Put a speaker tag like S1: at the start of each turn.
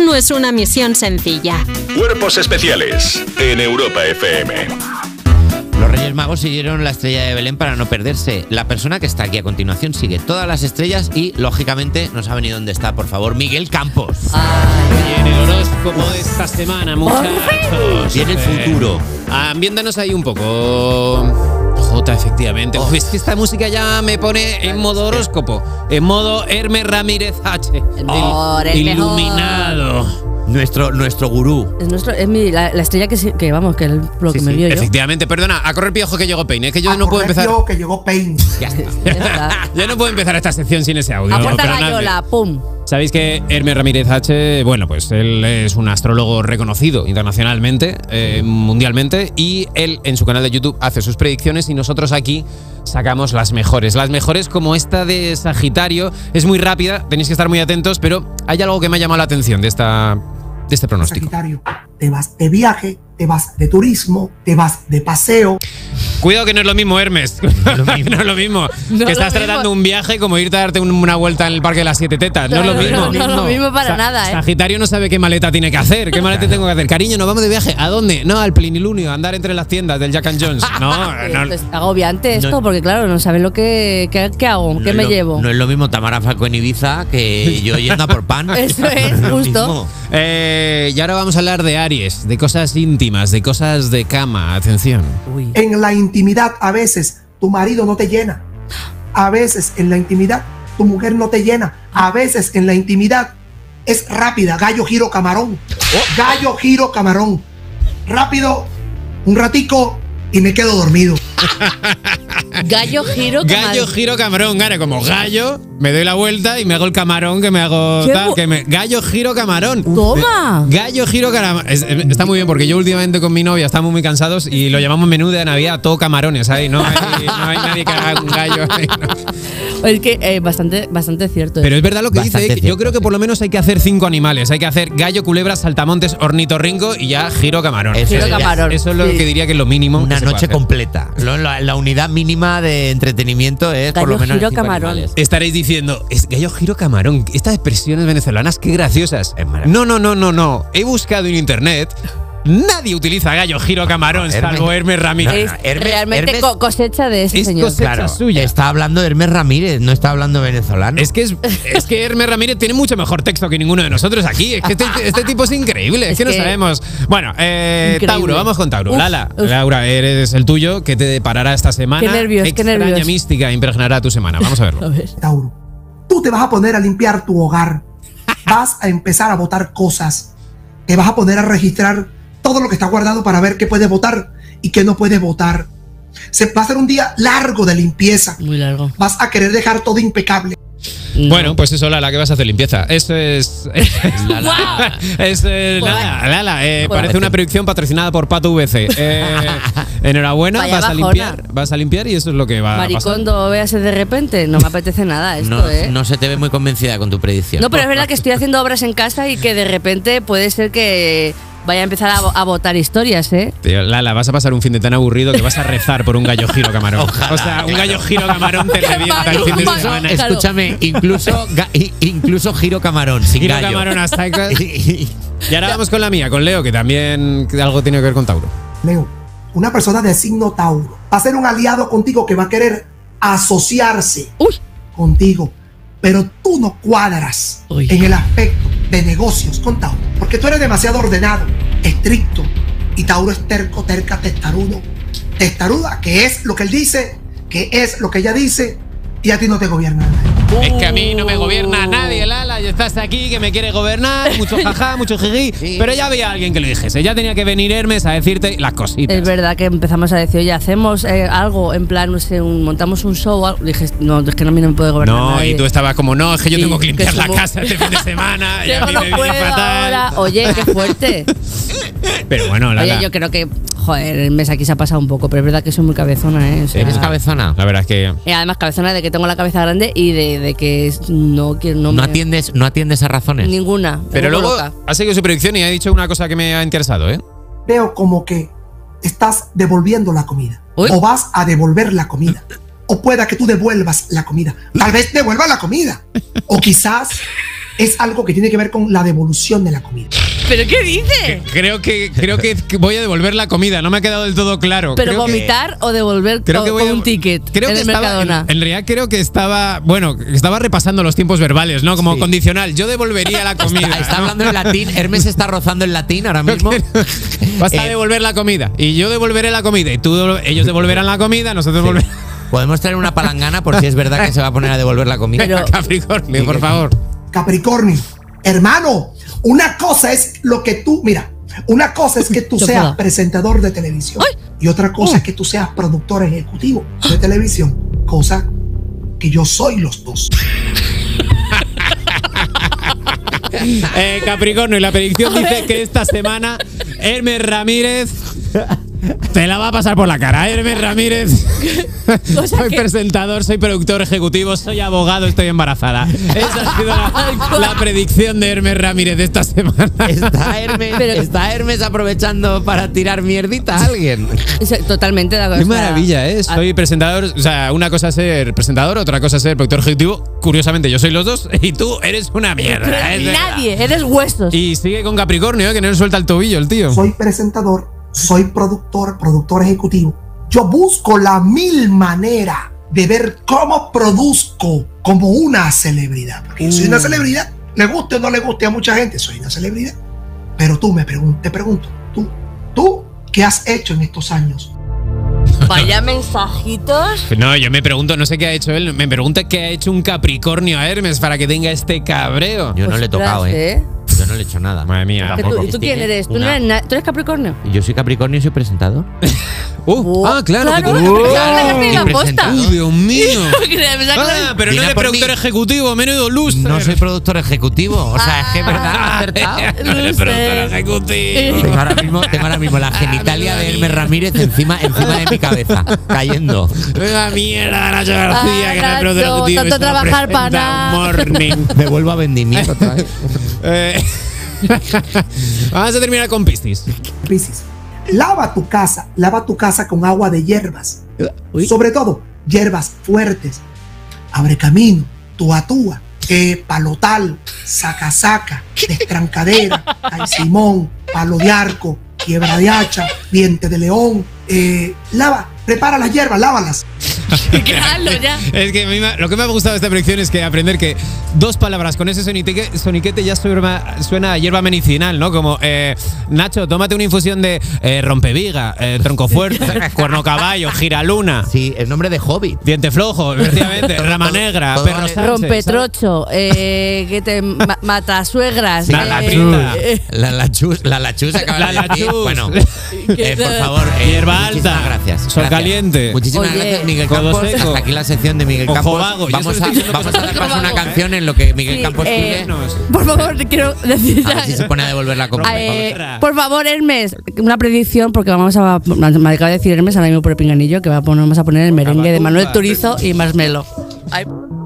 S1: no es una misión sencilla.
S2: Cuerpos especiales en Europa FM.
S3: Los Reyes Magos siguieron la estrella de Belén para no perderse. La persona que está aquí a continuación sigue todas las estrellas y, lógicamente, no sabe ni dónde está. Por favor, Miguel Campos.
S4: Y en el horóscopo de esta semana, muchachos.
S3: Y en el futuro.
S4: Ambiéntanos ahí un poco. Jota, efectivamente. Es que esta música ya me pone en modo horóscopo. En modo Hermes Ramírez H.
S5: El
S4: iluminado.
S3: Nuestro gurú.
S5: Es la estrella que vamos, que es lo que me vio yo.
S4: Efectivamente, perdona, a correr piojo que llegó Peine. Es que yo no puedo empezar.
S6: Que llegó Peine.
S3: Ya está.
S4: Yo no puedo empezar esta sección sin ese audio.
S5: Apuesta Rayola, pum.
S4: Sabéis que Hermes Ramírez H, bueno, pues él es un astrólogo reconocido internacionalmente, mundialmente, y él en su canal de YouTube hace sus predicciones y nosotros aquí sacamos las mejores. Las mejores como esta de Sagitario. Es muy rápida, tenéis que estar muy atentos, pero hay algo que me ha llamado la atención de este pronóstico.
S6: Sagitario, te vas de viaje, te vas de turismo, te vas de paseo.
S4: Cuidado que no es lo mismo, Hermes. No es lo mismo. Que estás tratando un viaje como irte a darte una vuelta en el Parque de las Siete Tetas. No es lo mismo.
S5: No es lo mismo para nada,
S4: Sagitario no sabe qué maleta tiene que hacer. ¿Qué maleta tengo que hacer? Cariño, nos vamos de viaje. ¿A dónde? No, al Plenilunio, a andar entre las tiendas del Jack and Jones. No.
S5: Es agobiante esto, porque claro, no saben lo que hago, qué me llevo.
S3: No es lo mismo Tamara Falcó en Ibiza que yo yendo a por pan.
S5: Eso es, justo.
S4: Y ahora vamos a hablar de Aries, de cosas íntimas, de cosas de cama. Atención.
S5: Uy.
S6: En la intimidad, a veces tu marido no te llena. A veces en la intimidad tu mujer no te llena. A veces en la intimidad es rápida. Gallo, giro, camarón. Gallo, giro, camarón. Rápido, un ratico y me quedo dormido.
S5: Gallo, giro, camarón.
S4: Gallo, giro, camarón. Gana como gallo, me doy la vuelta y me hago el camarón que me hago tal. Gallo, giro, camarón.
S5: ¡Toma!
S4: Gallo, giro, camarón. Está muy bien porque yo últimamente con mi novia estamos muy cansados y lo llamamos menú de Navidad, todo camarones. Ahí no hay nadie que haga un gallo. Ahí, no.
S5: Es que bastante cierto.
S4: Pero es verdad lo que dice.
S3: Bastante
S4: Yo creo que por lo menos hay que hacer 5 animales. Hay que hacer gallo, culebra, saltamontes, ornitorrinco y ya giro, camarón.
S5: Giro, camarón.
S4: Eso es lo que diría que es lo mínimo.
S3: Una
S4: que se puede
S3: noche
S4: hacer.
S3: completa. La unidad mínima de entretenimiento es
S5: Gallo,
S3: por lo menos
S5: giro,
S3: 5
S5: camarón.
S3: animales.
S4: Estaréis diciendo, es gallo, giro, camarón. Estas expresiones venezolanas, qué graciosas.
S3: Es maravilloso.
S4: No. He buscado en internet. Nadie utiliza gallo, giro, camarón, salvo Hermes Ramírez.
S5: Es realmente cosecha de ese
S4: Es
S5: señor.
S4: cosecha suya.
S3: Está hablando de Hermes Ramírez, no está hablando venezolano.
S4: Es que Hermes Ramírez tiene mucho mejor texto que ninguno de nosotros aquí. Es que este tipo es increíble. Es que no sabemos. Bueno, Tauro, vamos con Tauro. Lala, Laura, eres el tuyo. ¿Qué te deparará esta semana?
S5: Qué nervios,
S4: Extraña mística impregnará tu semana. Vamos a verlo.
S5: A ver.
S6: Tauro, tú te vas a poner a limpiar tu hogar. Vas a empezar a botar cosas. Te vas a poner a registrar todo lo que está guardado para ver qué puedes votar y qué no puedes votar. Va a ser un día largo de limpieza.
S5: Muy largo.
S6: Vas a querer dejar todo impecable.
S5: No.
S4: Bueno, pues eso, Lala, que vas a hacer limpieza. Eso es.
S3: Lala.
S4: Lala, parece una predicción patrocinada por Pato VC. Enhorabuena,
S5: Vaya
S4: vas a limpiar y eso es lo que va a pasar.
S5: Maricondo, véase de repente. No me apetece nada esto,
S3: No se te ve muy convencida con tu predicción.
S5: No, pero es verdad que estoy haciendo obras en casa y que de repente puede ser que vaya a empezar a botar historias,
S4: Tío, Lala, vas a pasar un fin de tan aburrido que vas a rezar por un gallo giro camarón.
S3: Ojalá.
S4: O sea, un gallo giro camarón te revienta el fin de semana.
S3: Escúchame, incluso giro camarón sin
S4: Giro
S3: gallo.
S4: camarón hasta Y ahora vamos con la mía, con Leo, que también algo tiene que ver con Tauro.
S6: Leo, una persona de signo Tauro va a ser un aliado contigo que va a querer asociarse contigo, pero tú no cuadras en el aspecto de negocios con Tauro, porque tú eres demasiado ordenado, estricto, y Tauro es terco, terca, testaruda, que es lo que él dice, que es lo que ella dice, y a ti no te gobierna nadie.
S4: Es que a mí no me gobierna nadie, Lala, y estás aquí que me quiere gobernar, mucho jajá, mucho jiji, pero ya había alguien que lo dijese, ya tenía que venir Hermes a decirte las cositas.
S5: Es verdad que empezamos a decir, oye, hacemos algo, en plan, no sé, montamos un show, algo. Dije, no, es que a mí no me puede gobernar nadie.
S4: Y tú estabas como, no, es que yo tengo que limpiar la
S5: somos-
S4: casa este fin de semana, y a mí
S5: no
S4: me viene
S5: puedo
S4: fatal.
S5: ahora. Oye, qué fuerte.
S4: Pero bueno, Lala.
S5: Oye, yo creo que, joder, el mes aquí se ha pasado un poco, pero es verdad que soy muy cabezona, O sea,
S3: ¿Eres cabezona?
S4: La verdad es que
S5: y además cabezona de que tengo la cabeza grande y de que no quiero
S3: No atiendes a razones.
S5: ninguna.
S4: Pero
S5: me vuelvo
S4: luego
S5: loca.
S4: ha seguido su predicción y ha dicho una cosa que me ha interesado,
S6: Veo como que estás devolviendo la comida,
S5: Uy.
S6: o vas a devolver la comida, o pueda que tú devuelvas la comida. Tal vez devuelvas la comida, o quizás es algo que tiene que ver con la devolución de la comida.
S5: ¿Pero qué dice?
S4: Creo que voy a devolver la comida, no me ha quedado del todo claro.
S5: ¿Pero
S4: Creo
S5: vomitar o devolver con un ticket
S4: creo
S5: en
S4: que
S5: el Mercadona?
S4: En realidad creo que estaba repasando los tiempos verbales, ¿no? Como condicional. Yo devolvería la comida.
S3: Está hablando en latín. Hermes está rozando en latín ahora mismo.
S4: Vas a devolver la comida y yo devolveré la comida y ellos devolverán la comida, nosotros devolveremos.
S3: Podemos traer una palangana por si es verdad que se va a poner a devolver la comida.
S5: Pero-
S4: Capricornio, por favor.
S6: Capricornio, hermano, una cosa es lo que tú, mira, una cosa es que tú seas presentador de televisión y otra cosa es que tú seas productor ejecutivo de televisión, cosa que yo soy los dos.
S4: Capricornio, y la predicción dice que esta semana Hermes Ramírez te la va a pasar por la cara. Hermes Ramírez. Soy presentador, soy productor ejecutivo, soy abogado, estoy embarazada. Esa ha sido la predicción de Hermes Ramírez de esta semana.
S3: ¿Está Hermes aprovechando para tirar mierdita a alguien?
S5: Totalmente de acuerdo.
S4: Qué maravilla, ¿eh? Soy presentador, o sea, una cosa es ser presentador, otra cosa es ser productor ejecutivo. Curiosamente, yo soy los dos y tú eres una mierda. Es verdad.
S5: Nadie, eres huesos.
S4: Y sigue con Capricornio, que no le suelta el tobillo el tío.
S6: Soy presentador, soy productor ejecutivo. Yo busco la mil manera de ver cómo produzco como una celebridad. Porque yo soy una celebridad, le guste o no le guste a mucha gente, soy una celebridad. Pero tú te pregunto, ¿tú qué has hecho en estos años?
S5: Vaya mensajitos.
S4: No, yo me pregunto, no sé qué ha hecho él, me pregunta qué ha hecho un Capricornio a Hermes para que tenga este cabreo.
S3: Yo no le he tocado, Yo no le he hecho nada.
S4: Madre mía.
S5: ¿Tú quién eres? ¿Tú eres Capricornio?
S3: Yo soy Capricornio y soy presentador.
S4: Claro. Dios mío. Pero no eres productor ejecutivo, menudo loser.
S3: No soy productor ejecutivo. O sea, es que es verdad, he acertado.
S4: No eres productor ejecutivo.
S3: Tengo ahora mismo la genitalia de Hermes Ramírez encima de mi cabeza, cayendo.
S4: Venga, mierda, Nacho García, que no es productor
S5: Nacho,
S4: ejecutivo.
S5: tanto trabajar para nada.
S4: Morning.
S3: Me vuelvo a vendimiento otra vez.
S4: Vamos a terminar con Piscis.
S6: Piscis, lava tu casa con agua de hierbas. Sobre todo, hierbas fuertes. Abre camino, túa, palotal, saca, destrancadera, simón, palo de arco, quiebra de hacha, diente de león. Prepara las hierbas, lávalas.
S5: Ya.
S4: Es que lo que me ha gustado de esta predicción es que aprender que dos palabras con ese soniquete ya suena a hierba medicinal, ¿no? Como, Nacho, tómate una infusión de rompeviga, tronco fuerte, cuerno caballo, giraluna.
S3: Sí, el nombre de Hobbit.
S4: Diente flojo, efectivamente, rama negra, perro Sánchez,
S5: rompetrocho, que te mata suegras.
S3: Sí, la lachusa. Bueno, por favor,
S4: hierba alta,
S3: gracias.
S4: sol caliente.
S3: Muchísimas gracias, Miguel Campos.
S4: Seco.
S3: Hasta aquí la sección de Miguel Campos.
S4: Vago.
S3: Vamos a dar paso una canción en lo que Miguel Campos pide.
S5: Por favor, quiero decir.
S3: A ver si se pone a devolver la compra.
S5: Por favor, Hermes, una predicción, porque me acaba de decir Hermes, ahora mismo por el pinganillo, que vamos a poner el merengue de Manuel Turizo y Marshmello.